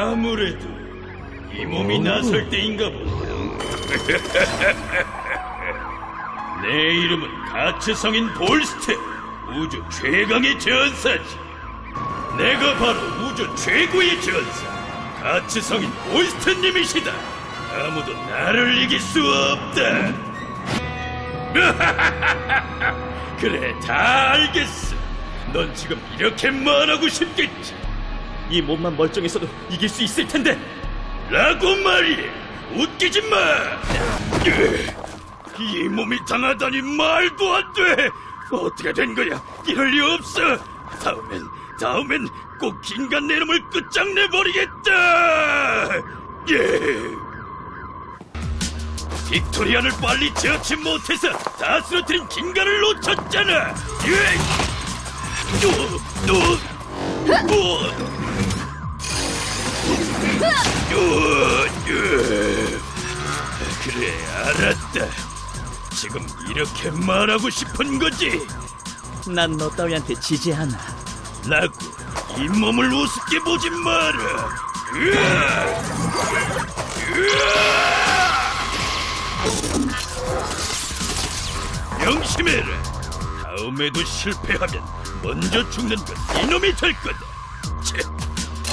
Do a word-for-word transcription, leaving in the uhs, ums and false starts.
아무래도 이 몸이 나설 때인가 보다. 내 이름은 가츠성인 볼스트, 우주 최강의 전사지. 내가 바로 우주 최고의 전사, 가츠성인 볼스트님이시다. 아무도 나를 이길 수 없다. 그래, 다 알겠어. 넌 지금 이렇게 말하고 싶겠지. 이 몸만 멀쩡해서도 이길 수 있을 텐데. 라고 말이야. 웃기지 마. 이 몸이 당하다니 말도 안 돼. 어떻게 된 거야? 이럴 리 없어. 다음엔 다음엔 꼭 긴간 내 놈을 끝장내버리겠다. 예. 빅토리아를 빨리 제어치 못해서 다 쓰러뜨린 긴간을 놓쳤잖아. 예. 또, 또, 또. 그래, 알았다. 지금 이렇게 말하고 싶은 거지? 난 너 따위한테 지지 않아. 라고 이 몸을 우습게 보지 마라. 으아! 으아! 명심해라. 다음에도 실패하면 먼저 죽는 건 이놈이 될 거다. 쳇.